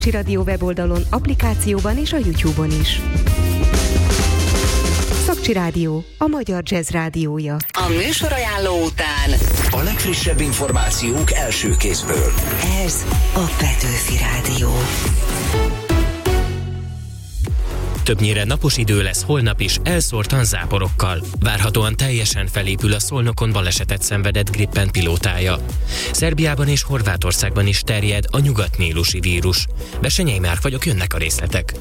Rádió weboldalon, applikációban és a YouTube-on is. Szakcsi Rádió, a magyar jazz rádiója. A műsorajánló után a legfrissebb információk első kézből. Ez a Petőfi Rádió. Többnyire napos idő lesz holnap is, elszórtan záporokkal. Várhatóan teljesen felépül a Szolnokon balesetet szenvedett Gripen pilótája. Szerbiában és Horvátországban is terjed a nyugat-nílusi vírus. Bessenyei Márk vagyok, jönnek a részletek.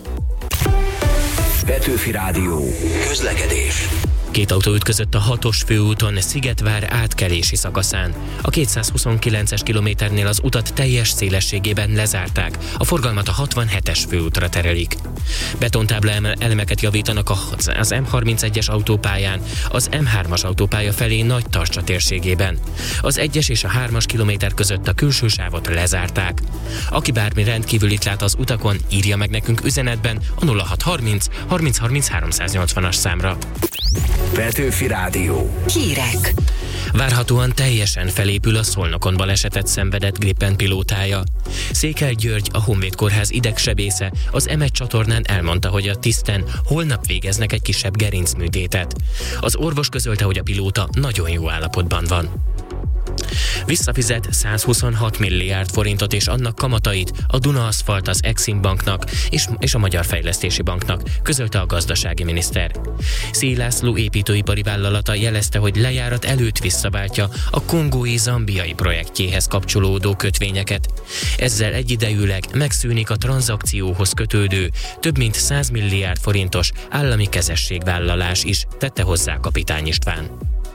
Petőfi Rádió. Közlekedés. 2 autó ütközött a 6-os főúton Szigetvár átkelési szakaszán. A 229-es kilométernél az utat teljes szélességében lezárták, a forgalmat a 67-es főútra terelik. Betontábla elemeket javítanak az M31-es autópályán, az M3-as autópálya felé Nagytarcsa térségében. Az 1-es és a 3-as kilométer között a külső sávot lezárták. Aki bármi rendkívülit lát az utakon, írja meg nekünk üzenetben a 0630 30 30 380-as számra. Petőfi Rádió. Hírek. Várhatóan teljesen felépül a Szolnokon balesetet szenvedett Gripen pilótája. Székely György, a Honvéd Kórház idegsebésze az M1 csatornán elmondta, hogy a tiszten holnap végeznek egy kisebb gerincműtétet. Az orvos közölte, hogy a pilóta nagyon jó állapotban van. Visszafizet 126 milliárd forintot és annak kamatait a Duna Aszfalt az Exim Banknak és a Magyar Fejlesztési Banknak, közölte a gazdasági miniszter. Szély László építőipari vállalata jelezte, hogy lejárat előtt visszaváltja a kongói-zambiai projektjéhez kapcsolódó kötvényeket. Ezzel egyidejűleg megszűnik a tranzakcióhoz kötődő több mint 100 milliárd forintos állami kezességvállalás is, tette hozzá Kapitány István.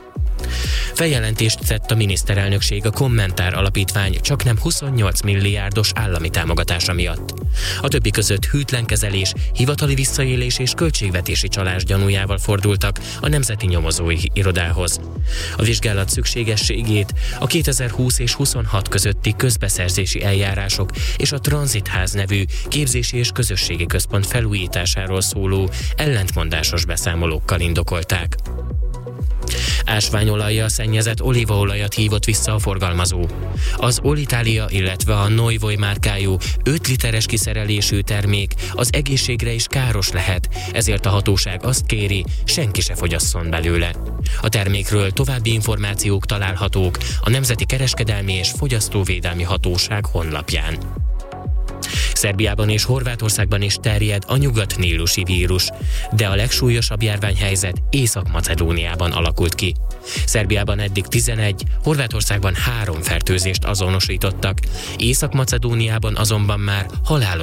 Feljelentést tett a miniszterelnökség a Kommentár Alapítvány csaknem 28 milliárdos állami támogatása miatt. A többi között hűtlenkezelés, hivatali visszaélés és költségvetési csalás gyanújával fordultak a Nemzeti Nyomozói Irodához. A vizsgálat szükségességét a 2020 és 26 közötti közbeszerzési eljárások és a Tranzitház nevű képzési és közösségi központ felújításáról szóló ellentmondásos beszámolókkal indokolták. Ásványolajjal szennyezett olívaolajat hívott vissza a forgalmazó. Az Olitalia, illetve a Neuvoy márkájú 5 literes kiszerelésű termék az egészségre is káros lehet, ezért a hatóság azt kéri, senki se fogyasszon belőle. A termékről további információk találhatók a Nemzeti Kereskedelmi és Fogyasztóvédelmi Hatóság honlapján. Szerbiában és Horvátországban is terjed a nyugat-nílusi vírus, de a legsúlyosabb járványhelyzet Észak-Macedóniában alakult ki. Szerbiában eddig 11, Horvátországban 3 fertőzést azonosítottak, Észak-Macedóniában azonban már halálos